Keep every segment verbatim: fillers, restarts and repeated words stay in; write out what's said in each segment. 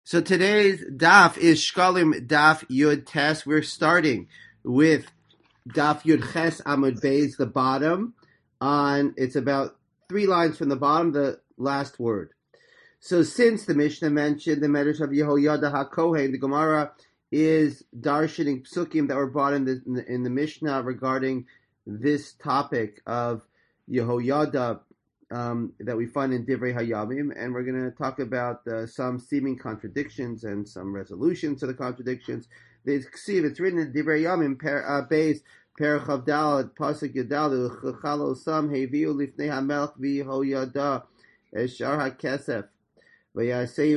So today's daf is Shkalim Daf Yud Tes. We're starting with Daf Yud Ches Amud Beis, the bottom. On it's about three lines from the bottom, the last word. So since the Mishnah mentioned the Medrash of Yehoyada HaKohen, the Gemara is darshaning psukim that were brought in the, in the, in the Mishnah regarding this topic of Yehoyada um, that we find in Divrei Hayamim, and we're going to talk about uh, some seeming contradictions and some resolutions to the contradictions. There's ksiv, it's written in Divrei Hayamim, per, uh, Beis, Perach Avdal, Pasuk Yadalu, Chalo Sam, Heviu Lifnei HaMelech V'Yehoyada, Eshar HaKesef. The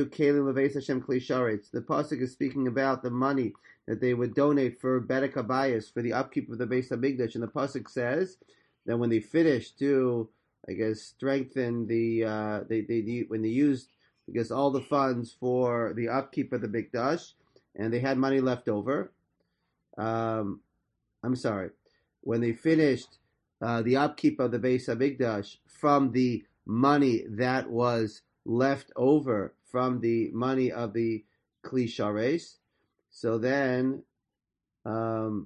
pasuk is speaking about the money that they would donate for Bedek Habayis, for the upkeep of the Beis Hamikdash, and the pasuk says that when they finished to, I guess, strengthen the, uh, they, they, they when they used, I guess, all the funds for the upkeep of the Mikdash, and they had money left over. Um, I'm sorry, when they finished uh, the upkeep of the Beis Hamikdash from the money that was left over from the money of the Kli Shares. So then, um,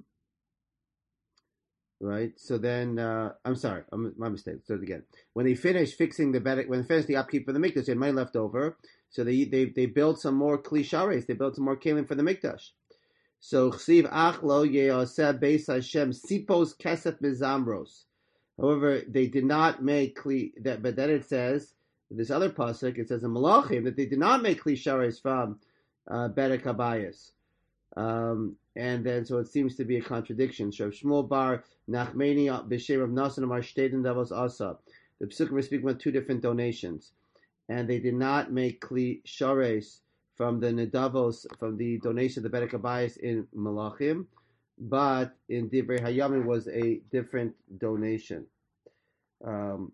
right, so then, uh, I'm sorry, I'm, my mistake, start again. When they finished fixing the, when they finished the upkeep of the Mikdash, they had money left over, so they they they built some more Kli Shares, they built some more Kalim for the Mikdash. So, Chsiv Achlo Yeoseh Beis Hashem Sipos Kesef Mizamros. However, they did not make Kli, that, but then it says, this other pasuk, it says in Malachim that they did not make Kli Shares from uh, Bedek Habayis. Um, and then, so it seems to be a contradiction. Shav Shmuel Bar Nachmeni B'Shem of Nasan Amar Shteden Davos Asa. The Pesukim are speaking about two different donations. And they did not make Kli Shares from the Nedavos, from the donation of the Bedek Habayis in Malachim, but in Divrei Hayamim was a different donation. Um,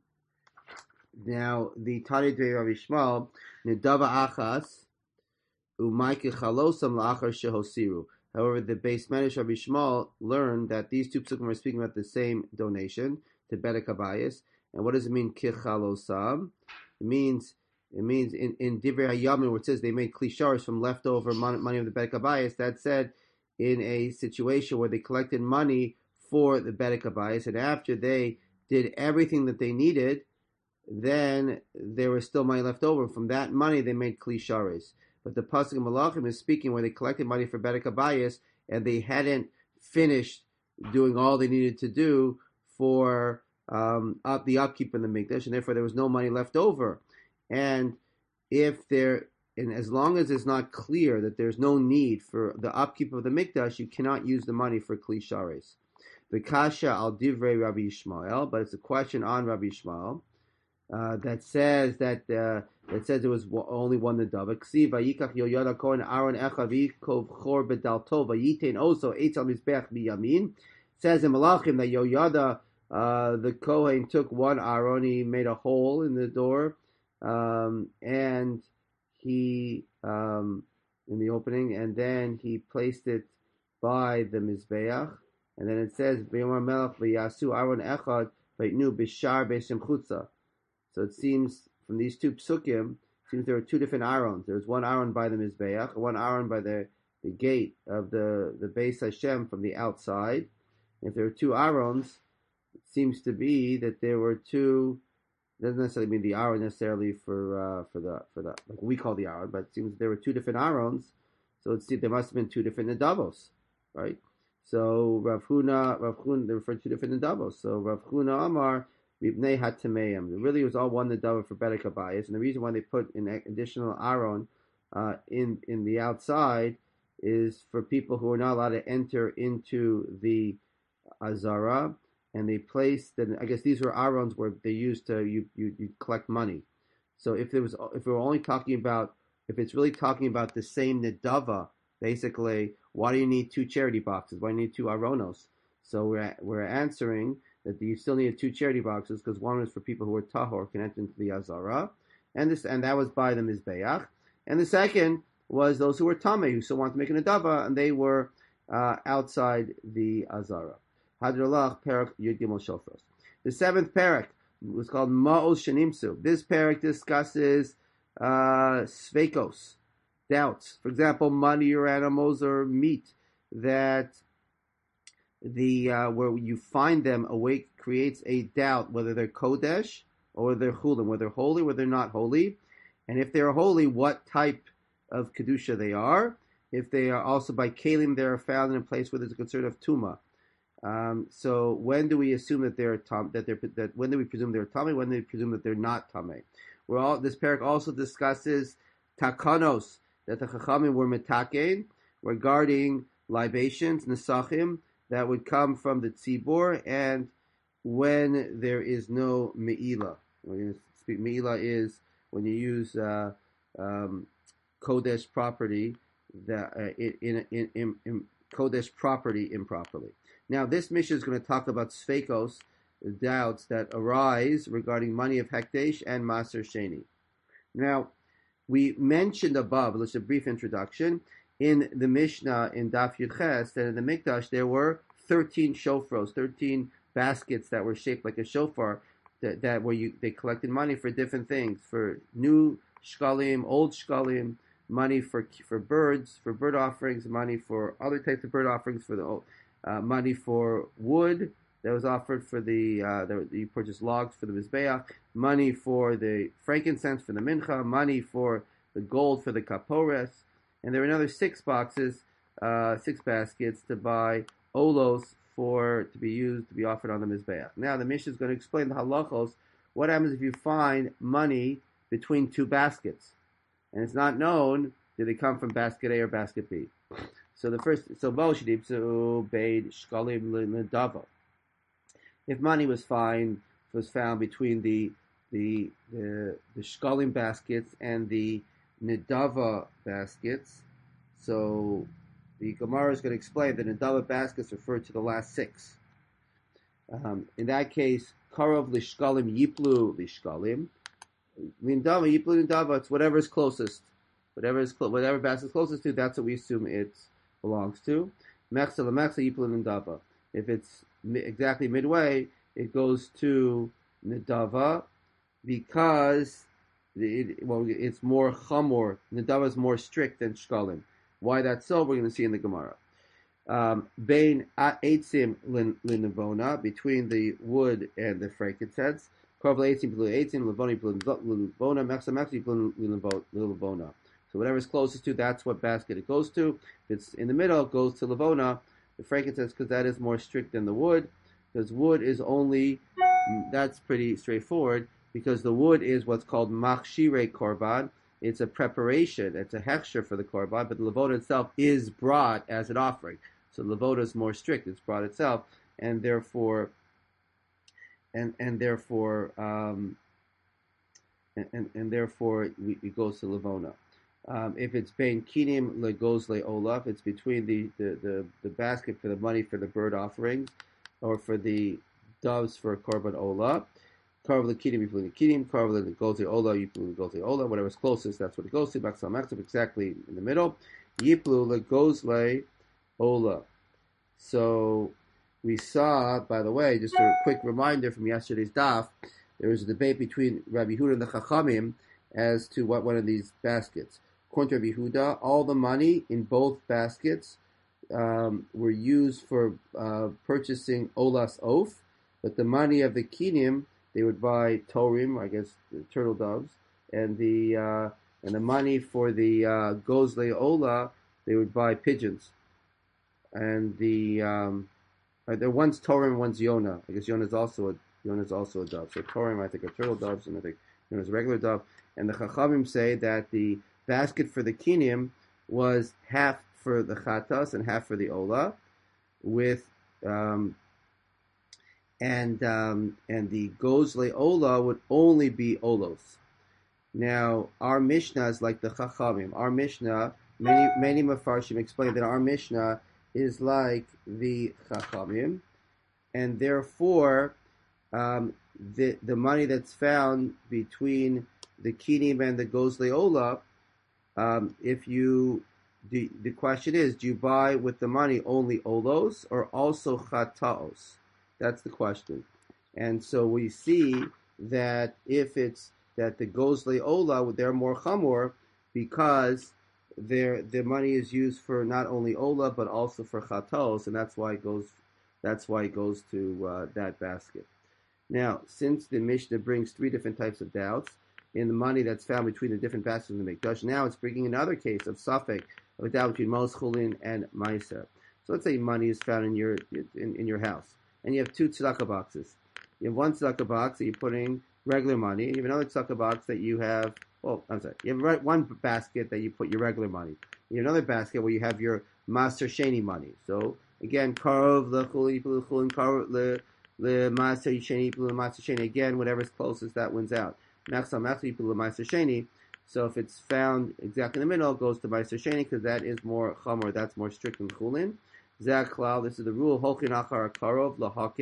Now, the Tani Dvei Rav Yishmael, Nedava Achas, Umayke Chalosam La'achar Shehosiru. However, the base Medrash Rav Yishmael learned that these two psukim are speaking about the same donation to Bedek Habayis. And what does it mean, Kichalosam? It means, it means in, in Divrei Hayamim, where it says they made Kli Shares from leftover money, money of the Bedek Habayis, that said in a situation where they collected money for the Bedek Habayis, and after they did everything that they needed, then there was still money left over. From that money, they made Kli Shares. But the pasuk in Malachim is speaking where they collected money for Bedek Habayis, and they hadn't finished doing all they needed to do for um, up the upkeep in the Mikdash, and therefore there was no money left over. And if there, and as long as it's not clear that there's no need for the upkeep of the Mikdash, you cannot use the money for Kli Shares. The Kasha al Divrei Rabbi Yishmael, but it's a question on Rabbi Yishmael. Uh, that says that uh, that says there was only one nedava. Ksiv vayikach Yehoyada Kohen Aaron Echav Yikov Chor Bedalto Vayitain also Eitz al Mizbeach Biyamin. Says in Malachim that Yehoyada, uh, the Kohen, took one Aaron, he made a hole in the door, um, and he um, in the opening, and then he placed it by the Mizbeach, and then it says V'yomar Melech V'yasu Aaron Echad V'yitnu Bishar Beisim Chutza. So it seems from these two psukim, it seems there are two different Aarons. There's one Aaron by the Mizbeach, one Aaron by the, the gate of the, the Beis Hashem from the outside. If there are two Aarons, it seems to be that there were two. It doesn't necessarily mean the Aaron necessarily for uh, for the for the like we call the Aaron, but it seems there were two different Aarons. So it seems there must have been two different Nedavos, right? So Rav Huna, Rav Huna, they refer to two different Nedavos. So Rav Huna Amar. It really was all one nedava for Bedek Habayis, and the reason why they put an additional Aaron uh, in in the outside is for people who are not allowed to enter into the Azara, and they placed. Then I guess these were Aarons where they used to you, you you collect money. So if there was if we were only talking about if it's really talking about the same nedava, basically, why do you need two charity boxes? Why do you need two Aaronos? So we're we're answering that you still needed two charity boxes because one was for people who were tahor, can enter into the Azara, and this and that was by the Mizbeach, and the second was those who were tameh, who still wanted to make an adava, and they were uh, outside the Azara. Hadralach Perak Yud Gimel Shofros. The seventh parak was called Ma'os Shenimsu. This parak discusses uh, Sveikos, doubts. For example, money or animals or meat that the uh, where you find them awake creates a doubt whether they're kodesh or whether they're chulim, whether they're holy, whether they're not holy, and if they're holy, what type of kedusha they are. If they are also by kalim, they are found in a place where there's a concern of tuma. Um, so when do we assume that they're tam, that they're that when do we presume they're tame? When do we presume that they're not tame? We're all this parak also discusses takanos that the chachamim were metakein regarding libations nesachim that would come from the tzibor, and when there is no meila. We're going to speak. Meila is when you use uh, um, kodesh property that uh, in, in, in, in kodesh property improperly. Now, this mission is going to talk about sfekos, doubts that arise regarding money of hekdesh and maser sheni. Now, we mentioned above, just a brief introduction, in the Mishnah in Daf Yud Ches, that in the Mikdash there were thirteen shofros, thirteen baskets that were shaped like a shofar, that, that where you they collected money for different things, for new shkalim, old shkalim, money for for birds, for bird offerings, money for other types of bird offerings, for the uh, money for wood that was offered for the, uh, the you purchased logs for the mizbeach, money for the frankincense for the mincha, money for the gold for the kapores, and there were another six boxes, uh, six baskets to buy olos for to be used to be offered on the mizbeach. Now the Mishnah is going to explain the halachos. What happens if you find money between two baskets, and it's not known did they come from basket A or basket B? So the first, so Boshidipsu Beid Shkalim Ledava. If money was found was found between the the the, the shkalim baskets and the nedava baskets, so the Gemara is going to explain that nedava baskets refer to the last six. Um, in that case, karov lishkalim yiplu lishkalim, lindava yiplu lindava. It's whatever is closest, whatever is clo- whatever basket is closest to. That's what we assume it belongs to. Mechsa lemechsa yiplu lindava. If it's exactly midway, it goes to Nedava because it, well, it's more chamor. Nedava is more strict than Shkalim. Why that's so, we're going to see in the Gemara. Bein eitzim linavona, between the wood and the frankincense. Korv eitzim b'lu eitzim, levoni b'lu levona, mechsa mechsa b'lu levona. So whatever is closest to, that's what basket it goes to. If it's in the middle, it goes to levona. The frankincense, because that is more strict than the wood, because wood is only, that's pretty straightforward, because the wood is what's called machshire korban. It's a preparation, it's a hechsher for the korban, but the levona itself is brought as an offering. So levona is more strict, it's brought itself, and therefore, and and therefore, um, and, and, and therefore, we, it goes to levona. Um, if it's bein kinim legos le'ola, if it's between the, the, the, the basket for the money for the bird offerings, or for the doves for korban ola, karv lekinim yiplu lekinim, karv legos le'ola yiplu legos le'ola, whatever's closest, that's what it goes to. Maksal maksal, exactly in the middle. Yiplu legos le'ola. So we saw, by the way, just a quick reminder from yesterday's daf, there was a debate between Rabbi Huda and the Chachamim as to what one of these baskets. According to Rabbi Huda, all the money in both baskets um, were used for uh, purchasing olas oaf, but the money of the kinim, they would buy torim, I guess the turtle doves, and the uh, and the money for the uh, gozle ola, they would buy pigeons. And the um, uh, there one's torim, one's yona. I guess yona is also a yona is also a dove. So torim, I think, are turtle doves, and I think yona is a regular dove. And the Chachamim say that the basket for the kinim was half for the chatas and half for the ola, with um, and um, and the gozle ola would only be olos. Now our Mishnah is like the Chachamim. Our Mishnah, many many Mefarshim explain that our Mishnah is like the Chachamim, and therefore um, the the money that's found between the kinim and the gozle ola, um, if you, the, the question is, do you buy with the money only olos or also chataos? That's the question. And so we see that if it's that the gozle ola, they're more chamor because there the money is used for not only Ola but also for Chatos, and that's why it goes that's why it goes to uh, that basket. Now, since the Mishnah brings three different types of doubts in the money that's found between the different baskets in the Mikdash, now it's bringing another case of Safek, of a doubt between Mos Chulin and Meiser. So let's say money is found in your in, in your house, and you have two tzedakah boxes. You have one tzedakah box that you're putting regular money, and you have another tzedakah box that you have, well, I'm sorry, you have one basket that you put your regular money. You have another basket where you have your Maser Sheni money. So, again, Karov, Lechulin, Chulin, Karov, Le, Le, Maser Sheni, Le, Maser Sheni. Again, whatever's closest, that wins out. Machsa, Machsa, Le, Maser Sheni. So if it's found exactly in the middle, it goes to Maser Sheni, because that is more Chamor, that's more strict than Chulin. Zak Klal, this is the rule, Holkin Achar Karov,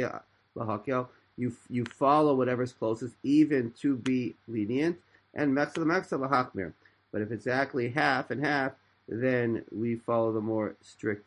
Lahakel. You you follow whatever's closest, even to be lenient, and Mechsa Mechsa Lahachmir. But if it's exactly half and half, then we follow the more strict.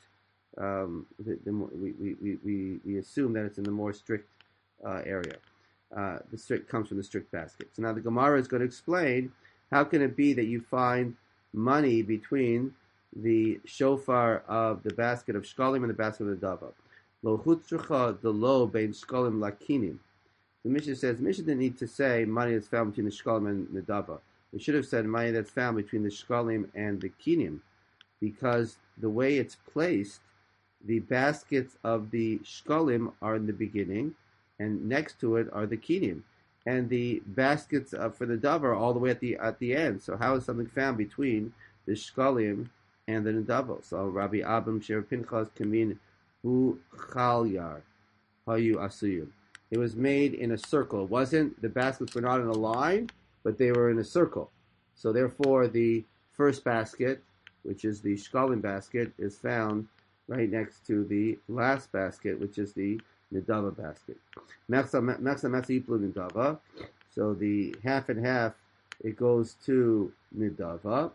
Um, the, the more, we, we, we, we assume that it's in the more strict uh, area. Uh, the strict comes from the strict basket. So now the Gemara is going to explain how can it be that you find money between the shofar of the basket of shkalim and the basket of the dava. Lo chutzrucha de lo bein shkalim lakinim. The Mishnah says, Mishnah didn't need to say money that's found between the shkalim and the dava. It should have said money that's found between the shkalim and the kinim, because the way it's placed, the baskets of the shkalim are in the beginning, and next to it are the kinim, and the baskets uh, for the dava are all the way at the at the end. So how is something found between the shkalim and the nedavo? So Rabbi Abam Sher Pinchas Kamin Hu Chalyar Hayu Asuyim. It was made in a circle. It wasn't, the baskets were not in a line, but they were in a circle. So therefore, the first basket, which is the shkalim basket, is found right next to the last basket, which is the nedava basket. Mechsa mechsa yiplu nedava. So the half and half, it goes to nedava.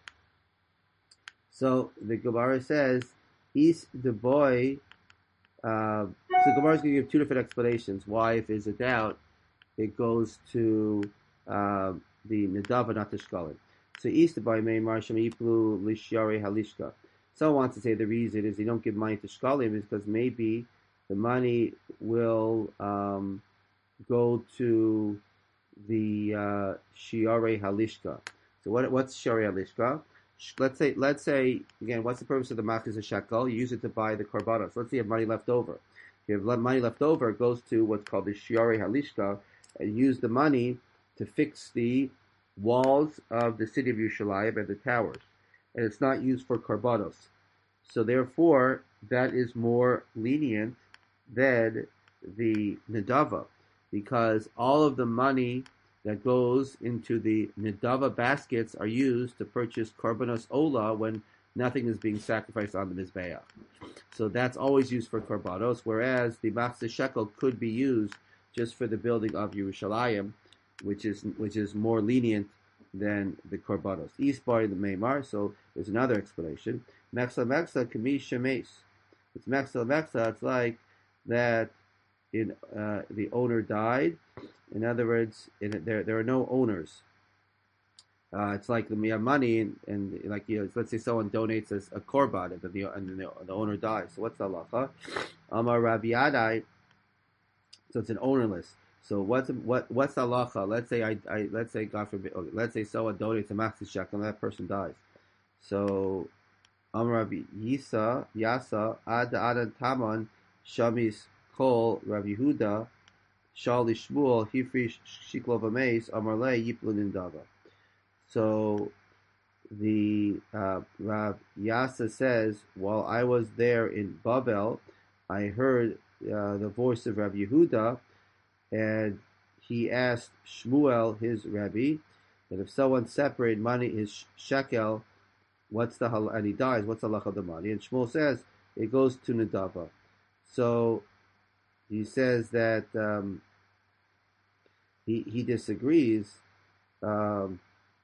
So the Gemara says, Is the boy. Uh, so the Gemara is going to give two different explanations why, if there's a doubt, it goes to uh, the nedava, not the shkalim. So Is the boy may marsham yiplu lishyari halishka. Someone wants to say the reason is they don't give money to shkalim is because maybe the money will um, go to the uh, shiare halishka. So what what's shiare halishka? Let's say, let's say again, what's the purpose of the machzor a shekel? You use it to buy the korbanos. Let's say you have money left over. If you have money left over, it goes to what's called the shiare halishka, and use the money to fix the walls of the city of Yerushalayim and the towers. And it's not used for korbanos. So therefore, that is more lenient than the nedava, because all of the money that goes into the nedava baskets are used to purchase korbanos ola when nothing is being sacrificed on the mizbeach. So that's always used for korbanos, whereas the machzor shekel could be used just for the building of Yerushalayim, which is which is more lenient than the korbanos. Isbar the meimar. So there's another explanation. Mechsa mechsa kami shemes. It's mechsa mechsa. It's like that. In uh, the owner died. In other words, in, there there are no owners. Uh, it's like we have money, and, and like you know, let's say someone donates as a korban, and the and the, the owner dies. So what's the halacha? Amar Rabbi Yadai. So it's an ownerless. So what's what what's the halacha? Let's say I, I let's say God forbid. Okay, let's say someone donates a machzor shekel, and that person dies. So Amar Rabbi Yisa Yasa Ad Adan Taman Shamis Kol Rabbi Yehuda Shali Shmuel Hifri Shiklov Ameis Amarle Yiplin Indava. So the uh, Rav Yasa says, while I was there in Babel, I heard uh, the voice of Rabbi Yehuda, and he asked Shmuel, his Rabbi, that if someone separated money, his shekel, what's the hal- and he dies, what's the halach of the money? And Shmuel says it goes to Nedava. So he says that um, he he disagrees. Um,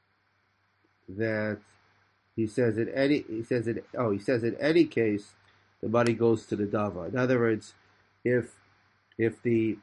that he says in any he says in oh he says in any case the money goes to the dava. In other words, if if the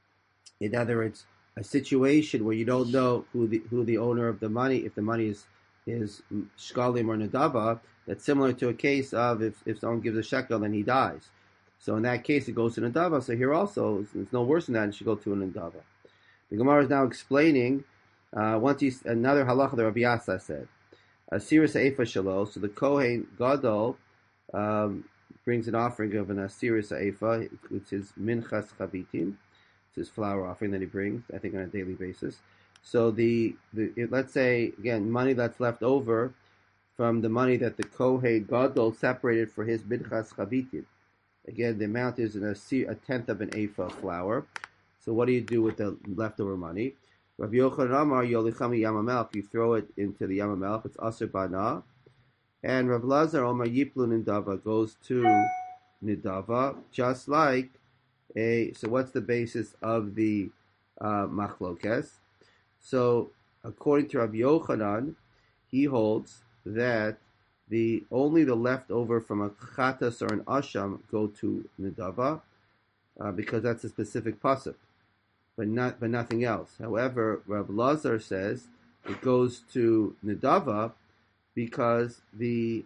in other words a situation where you don't know who the who the owner of the money, if the money is is shkalim or nadava, that's similar to a case of if, if someone gives a shekel, then he dies. So in that case, it goes to nadava. So here also, it's no worse than that. It should go to a nadava. The Gemara is now explaining uh, once you, another halacha that Rabbi Yasa said. Asiris Eifa Shalo. So the Kohen Gadol um, brings an offering of an Asiris Eifa, which is Minchas Chavitim. It's his flour offering that he brings, I think, on a daily basis. So the, the it, let's say, again, money that's left over from the money that the Kohen Gadol separated for his Minchas Chavitim. Again, the amount is an, a tenth of an Eifa of flour. So what do you do with the leftover money? Rabbi Yochanan Amar Yolichami Yamamelch. You throw it into the Yamamelch. It's Aser Bana. And Rav Lazar Omar Yiplun Nidava goes to Nidava, just like a. So what's the basis of the uh, Machlokes? So according to Rabbi Yochanan, he holds that the only the leftover from a chatas or an asham go to Nidava, uh, because that's a specific pasuk. But not, but nothing else. However, Rav Lazar says it goes to Nidava because the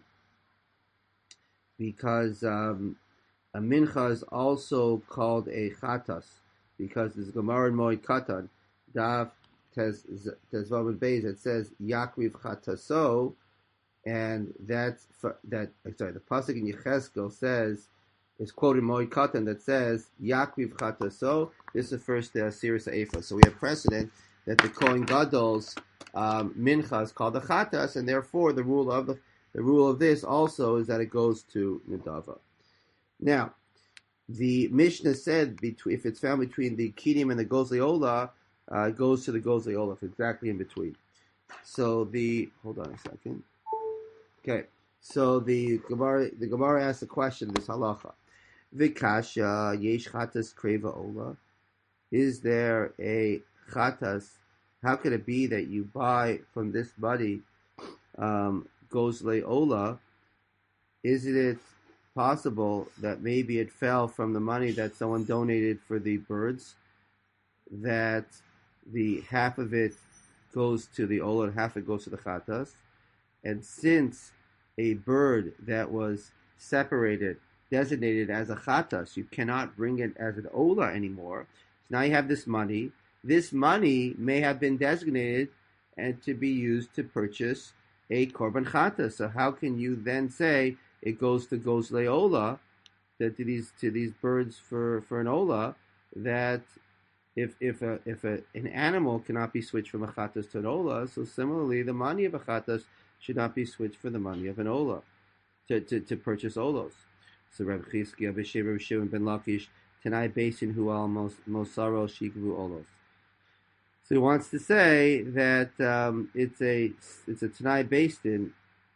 because um, a mincha is also called a chatas, because there's Gemara in Moed Katan Daf Tezvav Beis that says Yakriv chataso, and that's for, that. Sorry, the pasuk in Yechezkel says. Is quoted in Moed Katan that says Yakriv Chataso. This refers to Asiris Eifa. So we have precedent that the Kohen Gadol's um, mincha is called the Chatas, and therefore the rule of the, the rule of this also is that it goes to Nidava. Now, the Mishnah said between, if it's found between the Kinim and the Gozli Ola, uh, it goes to the Gozli Ola, exactly in between. So the hold on a second. Okay, so the Gemara the Gemara asks a question. This halacha. Vikasha yesh chatas kreva ola. Is there a chatas? How could it be that you buy from this buddy um, gozle ola? Isn't it possible that maybe it fell from the money that someone donated for the birds? That the half of it goes to the ola, and half of it goes to the chatas, and since a bird that was separated, designated as a chatas, you cannot bring it as an ola anymore. So now you have this money. This money may have been designated and to be used to purchase a korban chatas. So how can you then say it goes to gozle ola, that to these to these birds for, for an ola, that if if a if a, an animal cannot be switched from a chatas to an ola, so similarly the money of a chatas should not be switched for the money of an ola to, to, to purchase olos. So Reb Chizkiya B'Shem Reb Shimon ben Lakish Tanai Beisin Hu Al Mosaro Shigvu Olos. So he wants to say that um, it's a it's a Tanai Beisin.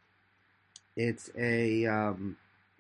It's a um,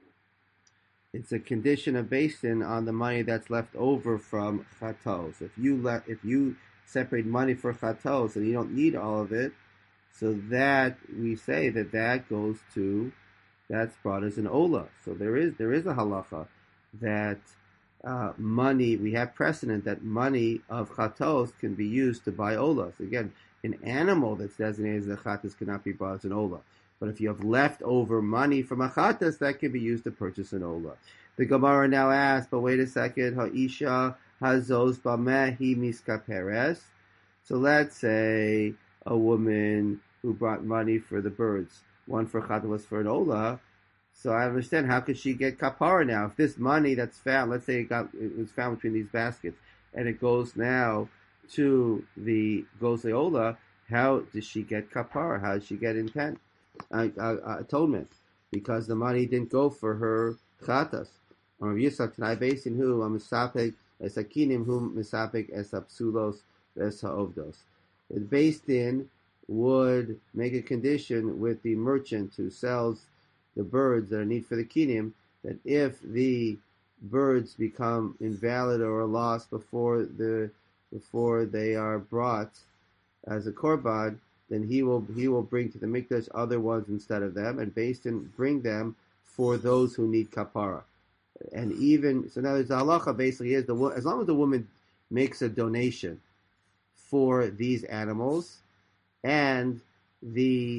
it's a condition of Beisin on the money that's left over from chatos. If you le- if you separate money for chatos and you don't need all of it, so that we say that that goes to, that's brought as an ola. So there is there is a halacha that uh, money, we have precedent that money of chatos can be used to buy olas. Again, an animal that's designated as a chatos cannot be bought as an ola. But if you have leftover money from a chatas, that can be used to purchase an ola. The Gemara now asks, but wait a second, ha'isha hazos b'mehi miskaperes. So let's say a woman who brought money for the birds, one for chatas, was for an ola. So I understand, how could she get kapara now? If this money that's found, let's say it got it was found between these baskets, and it goes now to the gozle ola, how does she get kapara? How does she get intent, uh, uh, atonement? Because the money didn't go for her chatas. Or Yisak Tanai Beisin Hu Misapek Esakinim Hu Misapek Esapsulos Esaovdos. It based in would make a condition with the merchant who sells the birds that are needed for the kinim, that if the birds become invalid or lost before the before they are brought as a korban, then he will he will bring to the mikdash other ones instead of them, and based in bring them for those who need kapara. And even so, now the halacha basically is the as long as the woman makes a donation for these animals, and the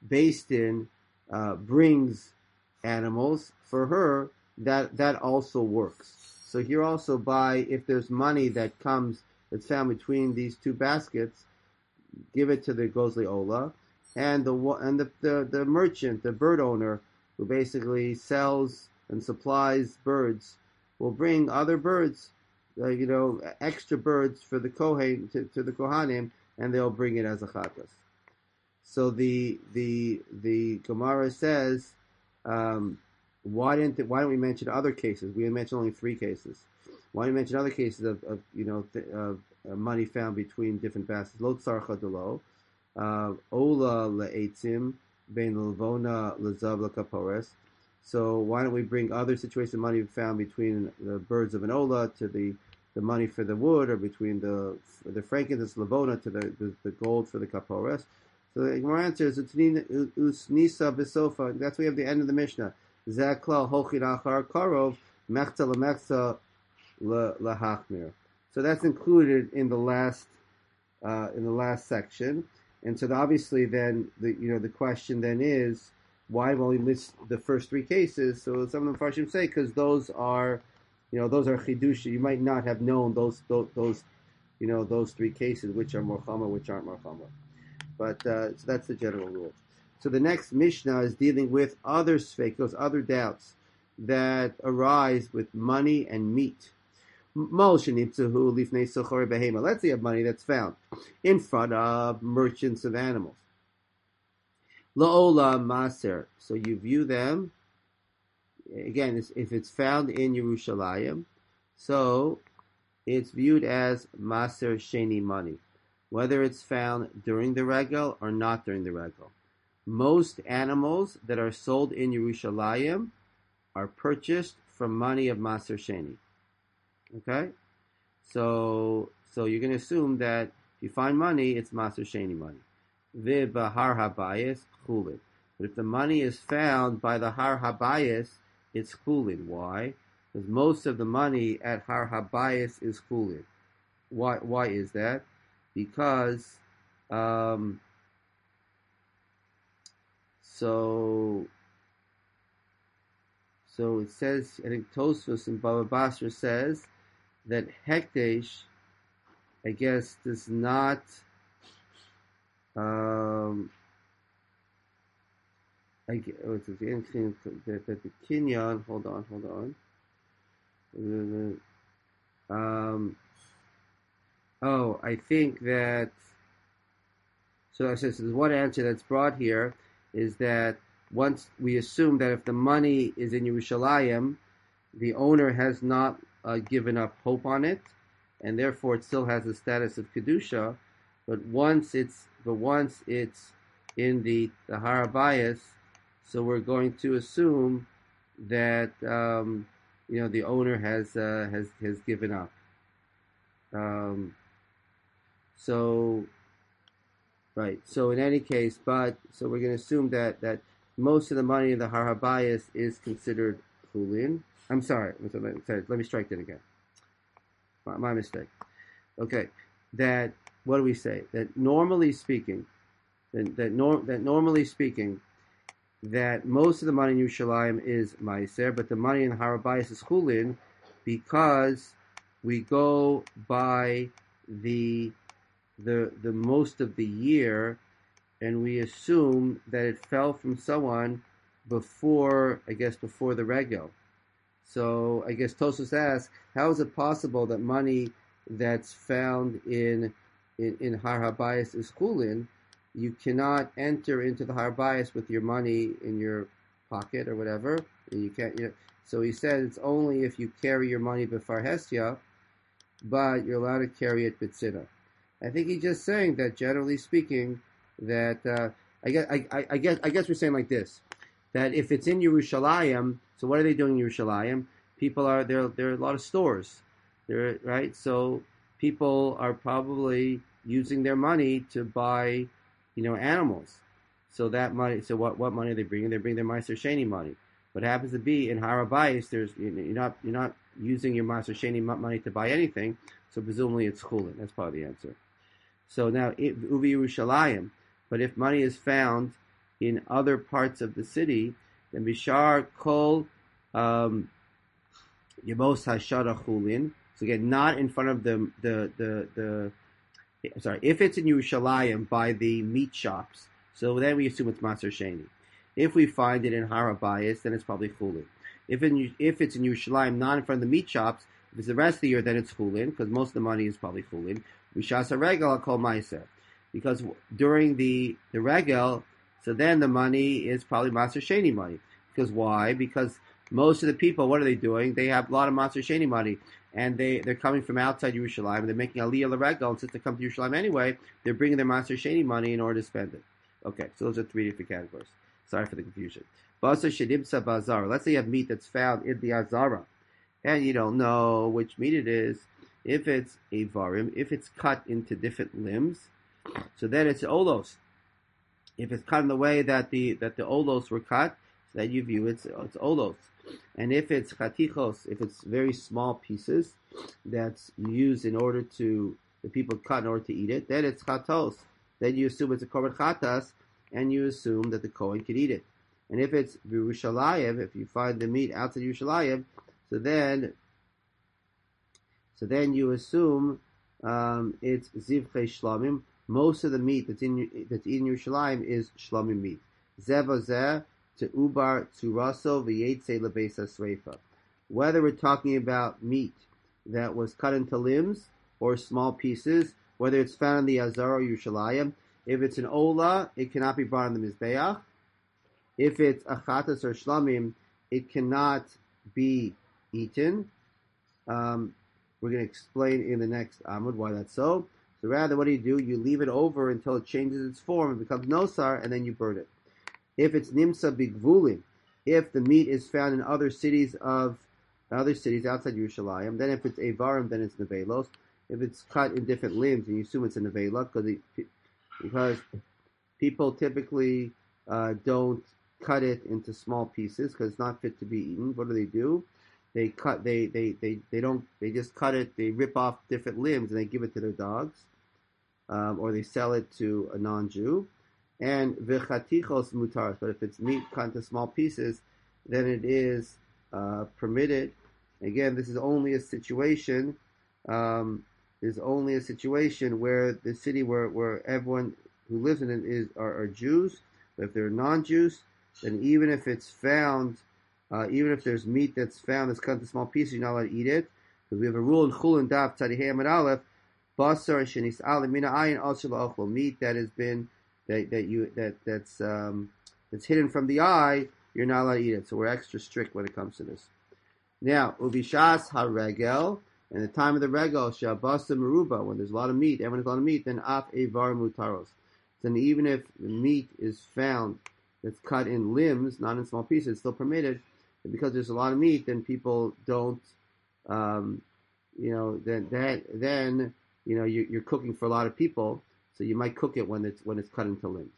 Beis Din uh, brings animals for her, that that also works. So here also, by if there's money that comes that's found between these two baskets, give it to the Gozli Ola, and the and the, the the merchant, the bird owner, who basically sells and supplies birds, will bring other birds, uh, you know, extra birds for the Kohen to, to the Kohanim, and they'll bring it as a chatas. So the the the Gemara says, um, why didn't why don't we mention other cases? We mentioned only three cases. Why don't we mention other cases of, of you know th- of uh, money found between different baskets? Lo tzarcha delo, ola le'etzim bein levona lezav lekapores. So why don't we bring other situations of money found between the birds of an ola to the, the money for the wood, or between the the frankincense levona to the, the, the gold for the kapores? So the Gemara answers, usnisa b'sofa. That's why we have the end of the Mishnah. Zakla hochin achar karov mechta lemechta lahachmir. So that's included in the last uh, in the last section. And so obviously then the you know the question then is, why have only list the first three cases? So some of the Farshim say because those are you know those are chidush. You might not have known those those, those you know those three cases, which are morchama, which aren't morchama. But uh, so that's the general rule. So the next Mishnah is dealing with other sfekos, other doubts that arise with money and meat. Let's say you have money that's found in front of merchants of animals. La'ola maser. So you view them, again, if it's found in Yerushalayim, so it's viewed as maser sheni money, whether it's found during the regal or not during the regal. Most animals that are sold in Yerushalayim are purchased from money of maser sheni. Okay, so so you're going to assume that if you find money, it's maser sheni money. V'bahar habayis chulin. But if the money is found by the har habayis, it's chulin. Why? Because most of the money at har habayis is chulin. Why? Why is that? Because um, so so it says, I think Tosfos and Baba Basra says that hekdesh, I guess, does not um, I guess, oh, it's the, the, the, the kinyan, hold on, hold on. Um, oh, I think that, so I said, so there's one answer that's brought here, is that once we assume that if the money is in Yerushalayim, the owner has not uh, given up hope on it, and therefore it still has the status of kedusha. But once it's but once it's in the the har habayis, so we're going to assume that um, you know the owner has uh, has has given up. Um, so right. So in any case, but so we're going to assume that that most of the money in the har habayis is considered chulin. I'm sorry. Let me strike that again. My, my mistake. Okay. That, what do we say? That normally speaking, that that, nor, that normally speaking, that most of the money in Yerushalayim is meiser, but the money in har habayis is chulin, because we go by the the the most of the year, and we assume that it fell from someone before, I guess, before the regel. So I guess Tosfos asks, how is it possible that money that's found in in, in har habayis is chulin? You cannot enter into the har habayis with your money in your pocket or whatever. And you can't. You know, so he said it's only if you carry your money b'far hestia, but you're allowed to carry it b'tzina. I think he's just saying that, generally speaking, that uh, I guess I, I, I guess I guess we're saying like this, that if it's in Yerushalayim, so what are they doing in Yerushalayim? People are there. There are a lot of stores, there, right? So people are probably using their money to buy, you know, animals. So that money. So what, what money are they bringing? They're bringing their Meiser Sheni money. What happens to be in har habayis, there's you're not you're not using your Meiser Sheni money to buy anything. So presumably it's chulin. That's part of the answer. So now Uvi Yerushalayim, but if money is found in other parts of the city, then Bishar Kol um, Yemos Hashara Chulin. So again, not in front of the the the the. Sorry, if it's in Yerushalayim by the meat shops, so then we assume it's Maser Sheni. If we find it in Harabayas, then it's probably Chulin. If in if it's in Yerushalayim, not in front of the meat shops, if it's the rest of the year, then it's Chulin, because most of the money is probably Chulin. Rishas Regel Kol Meiser, because during the the Regel, so then the money is probably Maser Sheni money. Because why? Because most of the people, what are they doing? They have a lot of Maser Sheni money, and they, they're coming from outside Yerushalayim, and they're making Aliyah L'Regel, and since they come to Yerushalayim anyway, they're bringing their Maser Sheni money in order to spend it. Okay, so those are three different categories. Sorry for the confusion. Basar Shedimsa Bazar. Let's say you have meat that's found in the Azara, and you don't know which meat it is. If it's a varim, if it's cut into different limbs, so then it's olos. If it's cut in the way that the that the olos were cut, so that you view it's it's olos. And if it's chatichos, if it's very small pieces that's used in order to the people cut in order to eat it, then it's chatos. Then you assume it's a korban chatas, and you assume that the kohen could eat it. And if it's Yerushalayim, if you find the meat outside Yerushalayim, so then so then you assume um, it's zivchei shlamim. Most of the meat that's in that's in Yerushalayim is shlamim meat. Zevazeh to ubar to raso v'yetze lebeisa sreifa. Whether we're talking about meat that was cut into limbs or small pieces, whether it's found in the Azara or Yerushalayim, if it's an ola, it cannot be brought in the mizbeach. If it's achatas or shlamim, it cannot be eaten. Um, we're going to explain in the next amud why that's so. So rather, what do you do? You leave it over until it changes its form and becomes nosar, and then you burn it. If it's nimsa bigvulim, if the meat is found in other cities of other cities outside Yerushalayim, then if it's avarim, then it's nevelos. If it's cut in different limbs, and you assume it's a nevela, because because people typically uh, don't cut it into small pieces because it's not fit to be eaten. What do they do? They cut. They, they, they, they don't. They just cut it. They rip off different limbs and they give it to their dogs, um, or they sell it to a non-Jew. And v'chatichos mutaros. But if it's meat cut into small pieces, then it is uh, permitted. Again, this is only a situation. Um, is only a situation where the city where, where everyone who lives in it is are, are Jews. But if they're non-Jews, then even if it's found. Uh, even if there's meat that's found that's cut into small pieces, you're not allowed to eat it. Because we have a rule in Chulin Daf Tzadihei Amud Aleph, Basar Shenis Ale Mina Ayin Asher La'ochlo, meat that has been that that you that that's um, that's hidden from the eye, you're not allowed to eat it. So we're extra strict when it comes to this. Now Ubishas HaRegel, in the time of the Regel, Shabasa Meruba, when there's a lot of meat, everyone has a lot of meat, then Af Evar Mutaros. Then even if the meat is found that's cut in limbs, not in small pieces, it's still permitted. And because there's a lot of meat, then people don't, um, you know, then that then you know you, you're cooking for a lot of people, so you might cook it when it's when it's cut into limbs.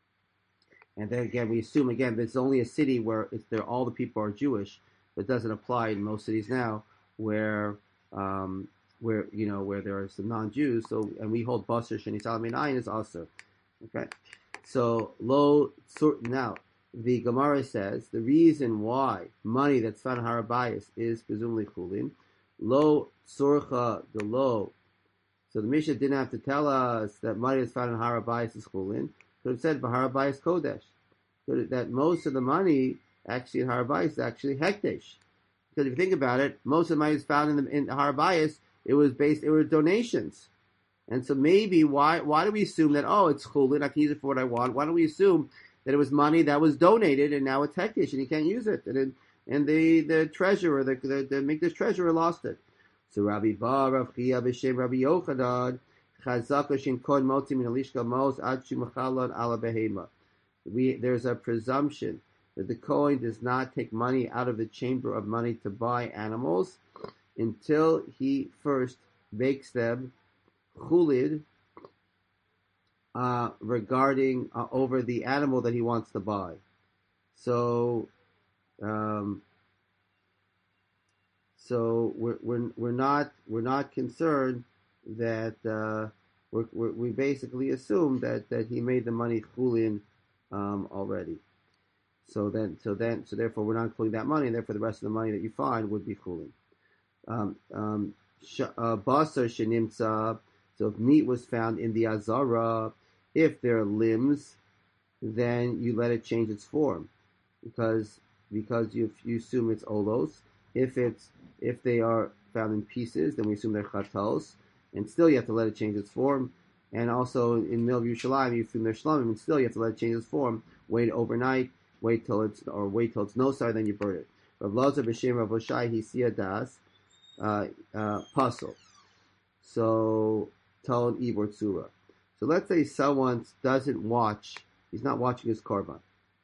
And then again, we assume again that it's only a city where it's there all the people are Jewish, but it doesn't apply in most cities now where um, where you know where there are some non-Jews. So and we hold basar sheni salamin ayin is also okay. So lo now. The Gemara says the reason why money that's found in Harabayas is presumably chulin. Lo tzorcha de lo. So the Mishnah didn't have to tell us that money that's found in Harabayas is chulin. Could have said Harabayas kodesh. So that most of the money actually in Harabayas is actually hekdesh. Because if you think about it, most of the money is found in the in Harabayas. It was based. It were donations. And so maybe why why do we assume that oh it's chulin? I can use it for what I want. Why don't we assume that it was money that was donated and now it's hektish and you can't use it, and it, and the, the treasurer, the the, the Mikdash treasurer lost it. So Rabbi Bar, Rav Chia, B'Shem Rabbi Yochanan, Chazaka Shin Kod Motzi Min Alishka Mos Ad Shumachalon Ala Behema. We there's a presumption that the Kohen does not take money out of the chamber of money to buy animals until he first makes them chulid. Uh, regarding uh, over the animal that he wants to buy, so um, so we're, we're we're not we're not concerned that uh, we're, we're, we basically assume that, that he made the money chulin um, already. So then, so then, so therefore, we're not including that money, and therefore, the rest of the money that you find would be chulin. Um, um, uh, basar shenimtza. So if meat was found in the azara, if there are limbs, then you let it change its form, because because you you assume it's olos. If it's if they are found in pieces, then we assume they're chatos, and still you have to let it change its form. And also in Mil Yerushalayim, you assume they're shlamim, and still you have to let it change its form. Wait overnight, wait till it's or wait till it's nosar, then you burn it. Rav Lazar b'shem Rav Hoshai hisiya das uh, uh, puzzle. So Talon Ibor Tzura. So let's say someone doesn't watch, he's not watching his korban.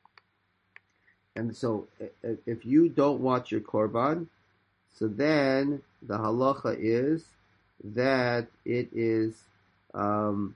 And so if you don't watch your korban, so then the halacha is that it is, um,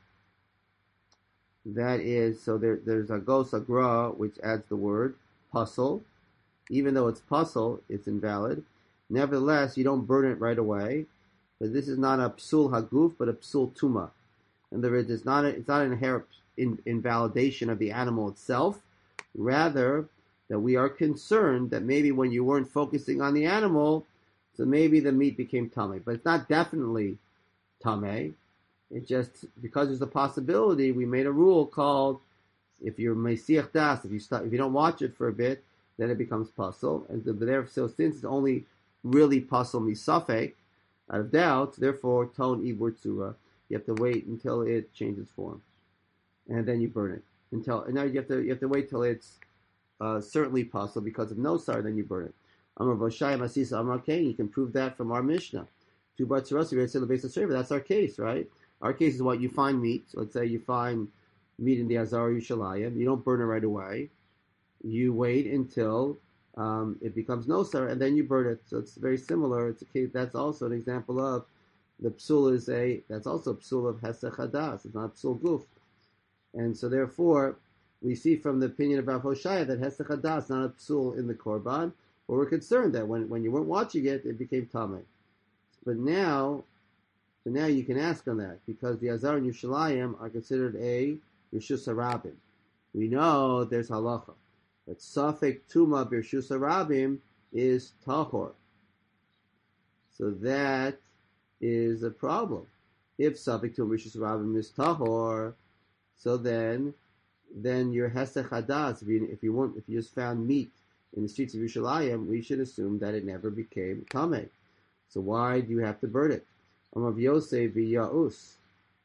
that is, so there, there's a gos agra, which adds the word puzzle. Even though it's puzzle, it's invalid. Nevertheless, you don't burn it right away, because this is not a psul haguf, but a psul tuma. In other words, it's not a, it's not an inherent in, invalidation of the animal itself. Rather, that we are concerned that maybe when you weren't focusing on the animal, so maybe the meat became tameh. But it's not definitely tameh. It just, because there's a possibility, we made a rule called, if you're meisiach das, if you start, if you don't watch it for a bit, then it becomes pasul. And so, so since it's only really pasul misafek, out of doubt, therefore, ton ibur tzura, you have to wait until it changes form, and then you burn it. Until and now you have to you have to wait till it's uh, certainly pasul because of nosar, then you burn it. Amar Voshai Masisa Amar Kain, you can prove that from our Mishnah. Two bar tzurasi, that's our case, right? Our case is what you find meat. So let's say you find meat in the Azar Yushalayim. You don't burn it right away. You wait until um, it becomes nosar, and then you burn it. So it's very similar. It's a case. That's also an example of the psul is a. That's also a psul of hesech hadas. It's not psul guf, and so therefore we see from the opinion of Rav Hoshaya that hesech hadas is not a psul in the korban. But we're concerned that when, when you weren't watching it, it became tameh. But now, so now you can ask on that, because the Azar and Yushalayim are considered a Rishus HaRabim. We know there's halacha. But Safek Tuma Birshus HaRabim is Tahor. So that is a problem. If Safek Tuma Birshus HaRabim is Tahor, so then then your Hesech Hadas, if you, if you want, if you just found meat in the streets of Yerushalayim, we should assume that it never became tameh. So why do you have to burn it? Amav Yosef v'Yaus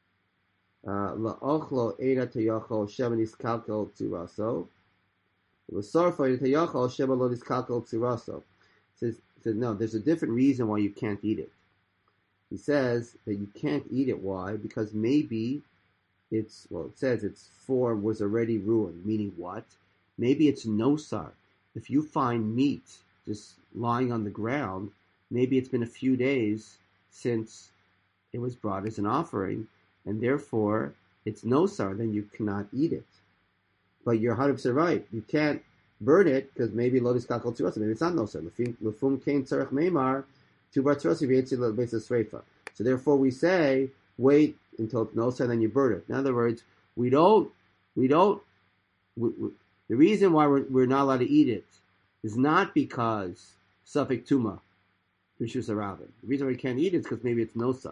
la'ochlo eina teyachol shema niskalkel tziraso l'sarfa teyachol shema lo niskalkel tziraso. Says says no. There's a different reason why you can't eat it. He says that you can't eat it. Why? Because maybe it's well. It says its form was already ruined. Meaning what? Maybe it's nosar. If you find meat just lying on the ground, maybe it's been a few days since it was brought as an offering, and therefore it's nosar, then you cannot eat it. But you're one hundred percent right. You can't burn it because maybe lotus kakal tzurasa, maybe it's not nosar. Lefum kain tzarech meimar, tu bar tzurasa v'yetzi l'beis sreifa. So therefore we say, wait until it's nosar, then you burn it. In other words, we don't, we don't, we, we, the reason why we're, we're not allowed to eat it is not because Safek Tuma, Rishus HaRabim. The reason why we can't eat it is because maybe it's nosar.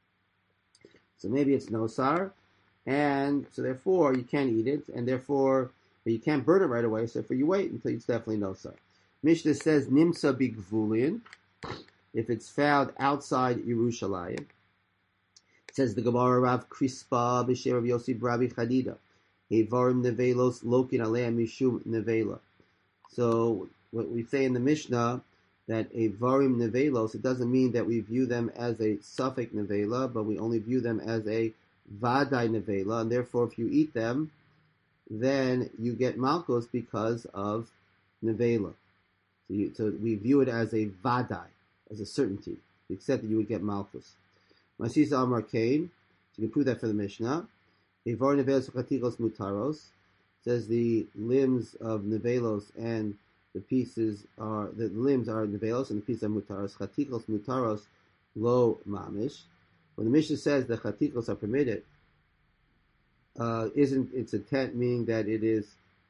So maybe it's nosar, and so therefore you can't eat it, and therefore but you can't burn it right away, so therefore you wait until it's definitely nosar. Mishnah says, Nimsa bigvulin, if it's found outside Yerushalayim. It says the Gemara Rav Krispa b'shem Rav Yossi Rabbi Chadida. Evarim nevelos lokin alei mishum nevela. So what we say in the Mishnah that evarim nevelos, it doesn't mean that we view them as a suffix nevela, but we only view them as a vadai nevela, and therefore if you eat them, then you get malchus because of nevela. So, you, so we view it as a vadai, as a certainty, except that you would get malchus. Masisa Amar Kain, so you can prove that for the Mishnah. Evar nevelos chatikos mutaros, says the limbs of nevelos and the pieces are the limbs are nevelos and the pieces are mutaros. Chatikos mutaros lo mamish. When the Mishnah says that chatikos are permitted, uh, isn't its intent meaning that it is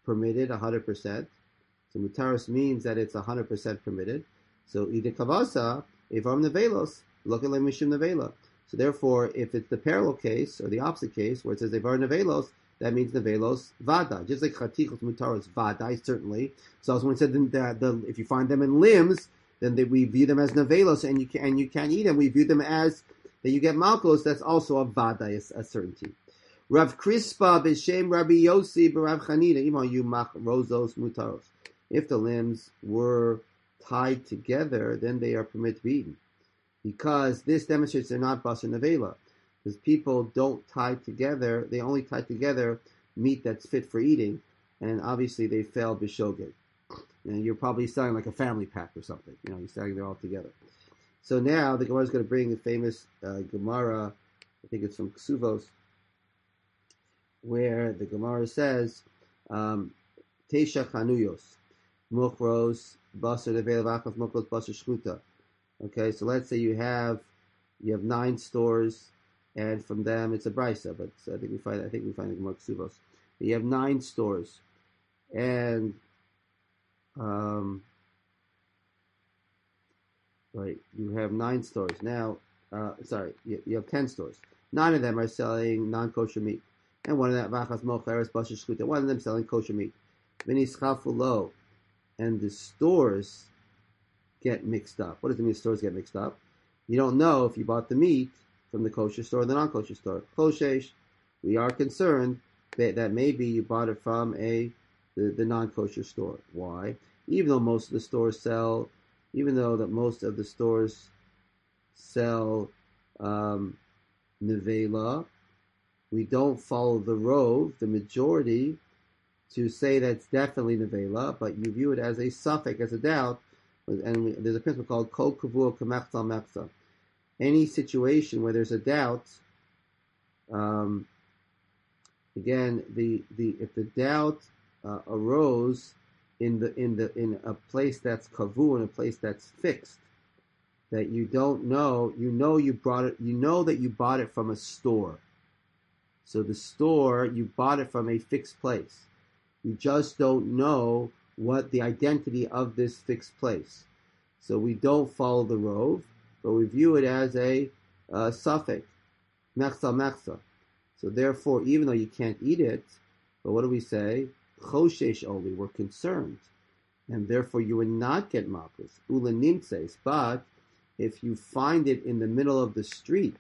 permitted one hundred percent. So mutaros means that it's one hundred percent permitted. So ida kavasa, evarim nevelos, look at mishum nevela. So therefore, if it's the parallel case or the opposite case where it says evarim nevelos, that means nevelos vada. Just like chatichos mutaros vada, certainly. So as when it said that the, if you find them in limbs, then they, we view them as nevelos, and you can and you can't eat them. We view them as that you get malchos. That's also a vada, a, a certainty. Rav Crispa b'shem Rabbi Yossi b'Rav Chanina ima you mach rozos mutaros. If the limbs were tied together, then they are permitted to be eaten, because this demonstrates they're not basar nevela. Because people don't tie together; they only tie together meat that's fit for eating, and obviously they fail b'shogeg. And you're probably selling like a family pack or something. You know, you're selling them all together. So now the Gemara is going to bring the famous uh, Gemara. I think it's from Ksuvos, where the Gemara says, um, Teisha chanuyos, muchros, basar nevela v'achaf muchros basar shchuta. Okay, so let's say you have you have nine stores, and from them it's a brisa, but I think we find I think we find the Gemara Ksuvos. You have nine stores, and um, right, you have nine stores now. Uh, sorry, you, you have ten stores. Nine of them are selling non-kosher meat, and one of them v'achas mocheres basar shchuta. One of them selling kosher meat. V'nischafu, and the stores get mixed up. What does it mean stores get mixed up? You don't know if you bought the meat from the kosher store or the non-kosher store. Choshesh, we are concerned that, that maybe you bought it from a the, the non-kosher store. Why? Even though most of the stores sell, even though that most of the stores sell um, nevela, we don't follow the rove, the majority, to say that's definitely nevela, but you view it as a suffix, as a doubt. And we, there's a principle called kol kavua k'mechza mechza. Any situation where there's a doubt, um, again, the, the if the doubt uh, arose in the in the in a place that's kavu, in a place that's fixed, that you don't know, you know you brought it, you know that you bought it from a store. So the store, you bought it from a fixed place. You just don't know what the identity of this fixed place. So we don't follow the rove, but we view it as a uh, suffix, mechza mechza. So therefore, even though you can't eat it, but what do we say? Choshesh only, we're concerned. And therefore you would not get malchus, ula nimtses. But if you find it in the middle of the street,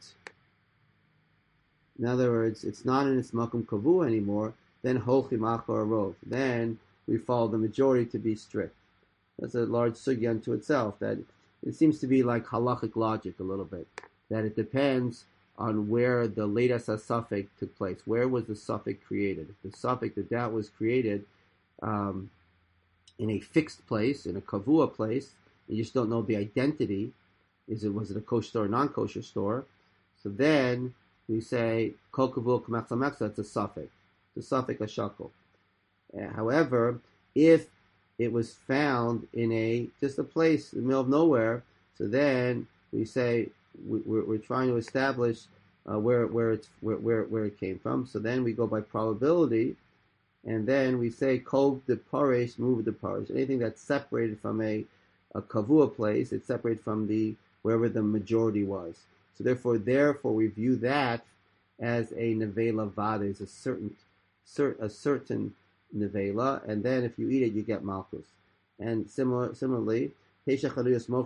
in other words, it's not in its makom kavu anymore, then holchim achar rov. Then we follow the majority to be strict. That's a large sugya unto itself. That it seems to be like halachic logic a little bit. That it depends on where the latest suffix took place. Where was the suffix created? If the suffix, the doubt was created um, in a fixed place, in a kavua place, you just don't know the identity. Is it was it a kosher store or non-kosher store? So then we say kol kavua k'mechza mechza. It's a suffix. It's a suffix a shakel. Uh, however, if it was found in a just a place in the middle of nowhere, so then we say we, we're, we're trying to establish uh, where where it's where, where where it came from. So then we go by probability, and then we say kol de parish, move the parish. Anything that's separated from a a kavua place, it's separated from the wherever the majority was. So therefore, therefore we view that as a nevela vada, is a certain cert, a certain nevela, and then if you eat it, you get malchus. And similar, similarly, and if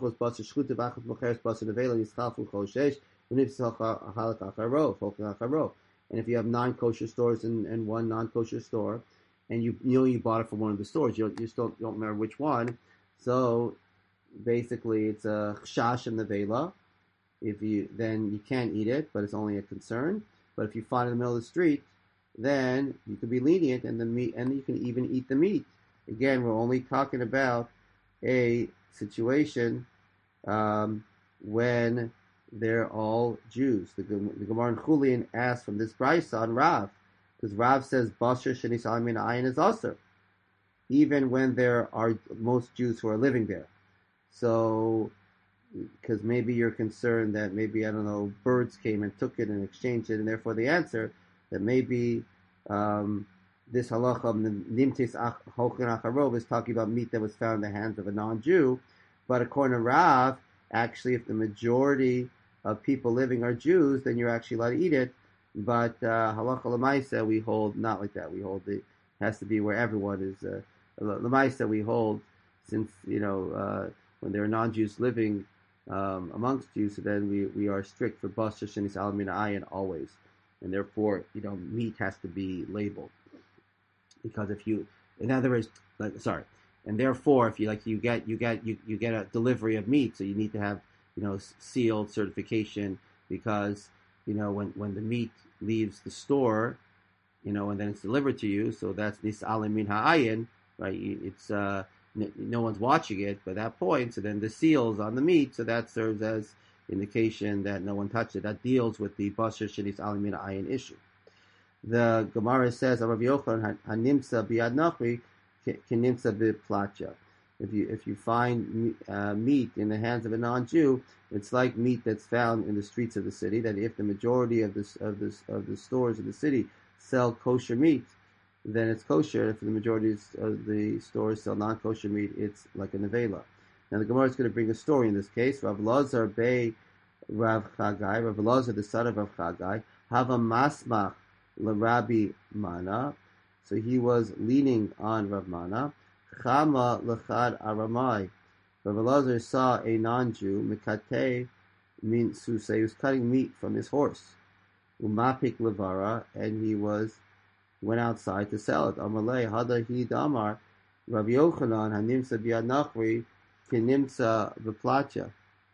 you have nine kosher stores and, and one non-kosher store, and you you know you bought it from one of the stores, you, you just don't, don't remember which one, so basically it's a chash and nevela. If you then you can't eat it, but it's only a concern. But if you find it in the middle of the street, then you can be lenient, and the meat, and you can even eat the meat. Again, we're only talking about a situation um, when they're all Jews. The, the Gemara in Chulin asks from this brisa on Rav, because Rav says basher sheni salamin ayin is aser, even when there are most Jews who are living there. So, because maybe you're concerned that maybe, I don't know, birds came and took it and exchanged it, and therefore the answer that maybe um, this halacha of nimtis hochin acharov is talking about meat that was found in the hands of a non-Jew, but according to Rav, actually, if the majority of people living are Jews, then you're actually allowed to eat it. But uh, halacha lemaisa, we hold not like that. We hold it has to be where everyone is. Uh, lemaisa, we hold since you know uh, when there are non-Jews living um, amongst Jews, so then we, we are strict for basar shenis alamina ayin always, and therefore you know meat has to be labeled. Because if you, in other words, like, sorry, and therefore, if you like, you get you get you, you get a delivery of meat, so you need to have you know sealed certification because you know when, when the meat leaves the store, you know, and then it's delivered to you, so that's nis alamin ha'ayin, right? It's uh, n- no one's watching it by that point, so then the seals on the meat, so that serves as indication that no one touched it. That deals with the basar shenis alamin ha'ayin issue. The Gemara says, "Rav Yochanan hanimsa biad nachri kenimsa b'platya." If you if you find uh, meat in the hands of a non-Jew, it's like meat that's found in the streets of the city. That if the majority of this of this of the stores of the city sell kosher meat, then it's kosher. If the majority of the stores sell non-kosher meat, it's like a nevela. Now the Gemara is going to bring a story in this case. Rav Lazar Bey Rav Chagai, Rav Lazar the son of Rav Chagai, have a masmach Rabbi Mana, so he was leaning on Rav Mana. Chama lechad aramai. Rav Elazar saw a non-Jew, mikate min susei, he was cutting meat from his horse. Umapik levara, and he was went outside to sell it. Amalei hada hi damar, Rabbi Yochanan hanimsa biad nachri kinimsa v'platya.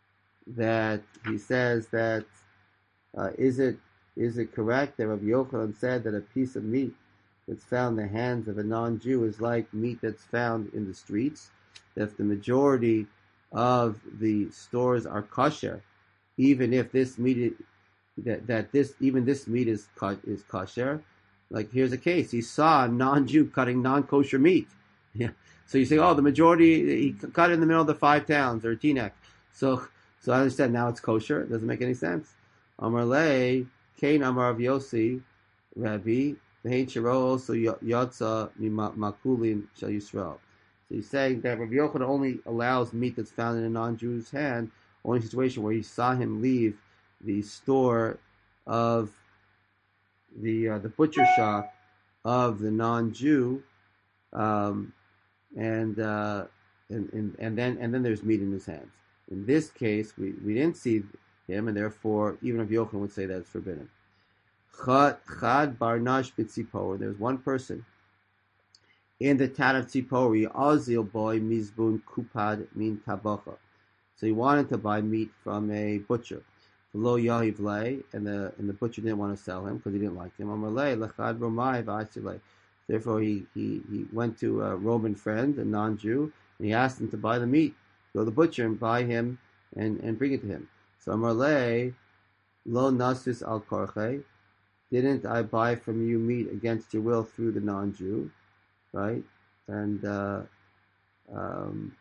That he says that uh, is it Is it correct that Rabbi Yochanan said that a piece of meat that's found in the hands of a non-Jew is like meat that's found in the streets? That if the majority of the stores are kosher, even if this meat that that this even this meat is is kosher, like here's a case: he saw a non-Jew cutting non-kosher meat. Yeah, so you say, oh, the majority he cut it in the middle of the five towns or Teaneck. So so I understand now it's kosher. It doesn't make any sense. Amar lei. Kain Amar of Yossi, Rabbi, Vein Shiro also Yatza Makulin Shal Yisrael. So he's saying that Rabbi Yochanan only allows meat that's found in a non-Jew's hand, only situation where he saw him leave the store of the uh, the butcher shop of the non-Jew, um, and, uh, and and and then and then there's meat in his hands. In this case, we, we didn't see him, and therefore, even if Yochanan would say that it's forbidden. Chad, Chad Barnash B'Tzipor. There's one person in the town of Tzipori, Azil boy Mizbun Kupad Min Tabacha. So he wanted to buy meat from a butcher. Lo Yahiv Le, and the and the butcher didn't want to sell him because he didn't like him. Amalei Lechad Romai V'Asilei. Therefore, he, he, he went to a Roman friend, a non-Jew, and he asked him to buy the meat. Go to the butcher and buy him and, and bring it to him. So Amarle, lo nasus al korche, didn't I buy from you meat against your will through the non-Jew, right? And uh, um,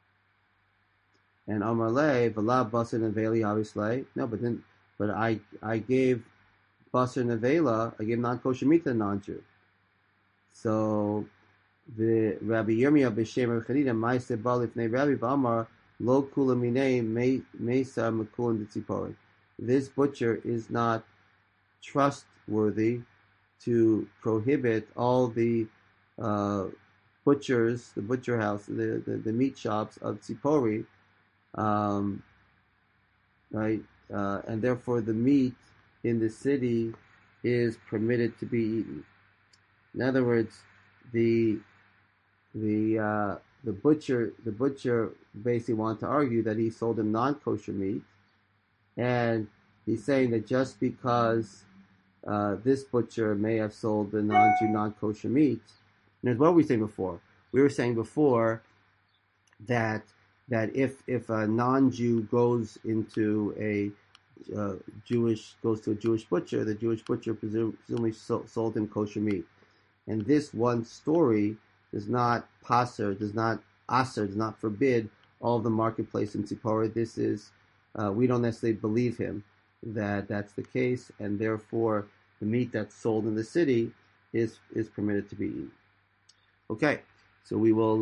and Amarle, v'la basar neveli obviously, no, but then, but I I gave basar nevela, I gave non-kosher meat to the non-Jew. So the Rabbi Yirmiyah b'shem Rabbi Chanina, ma'aseh balif nei Rabbi v'amar. Lo kula minei mesa makulin d'tzipori. This butcher is not trustworthy to prohibit all the uh, butchers, the butcher house, the, the, the meat shops of Tzipori, um, right? Uh, and therefore the meat in the city is permitted to be eaten. In other words, the the uh, the butcher the butcher basically wanted to argue that he sold him non-kosher meat, and he's saying that just because uh, this butcher may have sold the non-Jew non-kosher meat, and what were we saying before? We were saying before that that if if a non-Jew goes into a uh, Jewish goes to a Jewish butcher, the Jewish butcher presumably sold him kosher meat, and this one story does not passer, does not aser, does not forbid all of the marketplace in Tzipora. This is, uh, we don't necessarily believe him that that's the case, and therefore the meat that's sold in the city is is permitted to be eaten. Okay, so we will.